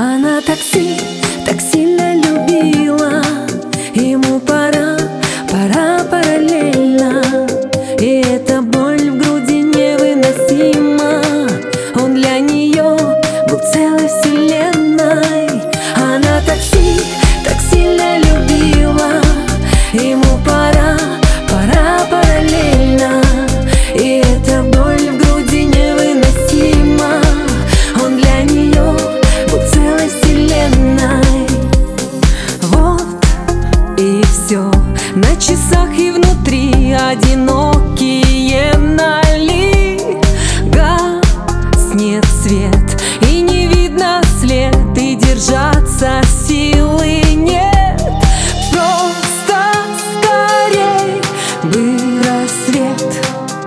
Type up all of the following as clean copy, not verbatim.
Она так сильно любила. Ему пора параллельно. И эта боль в груди невыносима. Он для нее был целой вселенной. Она так сильно любила. Ему пора параллельно. И эта боль в груди невыносима. Он для нее был целой вселенной. Вот и все. На часах и внутри одинокие налигаснет свет. И не видно след, и держаться силы нет. Просто скорей бы рассвет.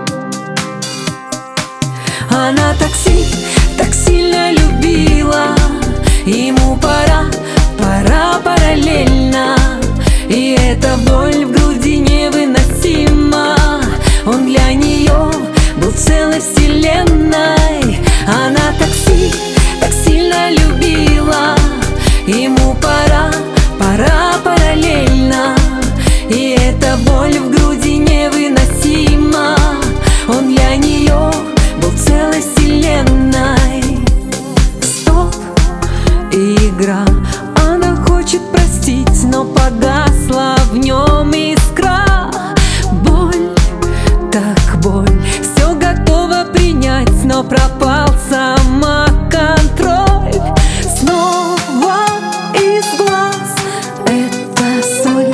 Она так сильно любила. Ему пора параллельно. И эта боль в груди невыносима. Он для нее был целой вселенной. Она так сильно любила. Ему пора параллельно. И эта боль в груди невыносима. Он для нее был целой вселенной. Стоп, игра. Она хочет простить, но погасла в нем искра. Боль, так боль. Все готова принять, но пропал самоконтроль. Снова из глаз эта соль.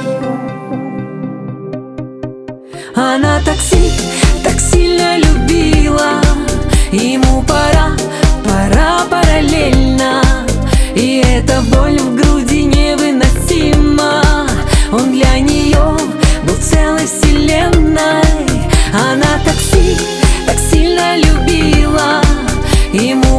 Она так сильно любила. Ему пора параллельно. И эта боль в груди невыносима. Он для нее был целой вселенной. Она так сильно любила. Ему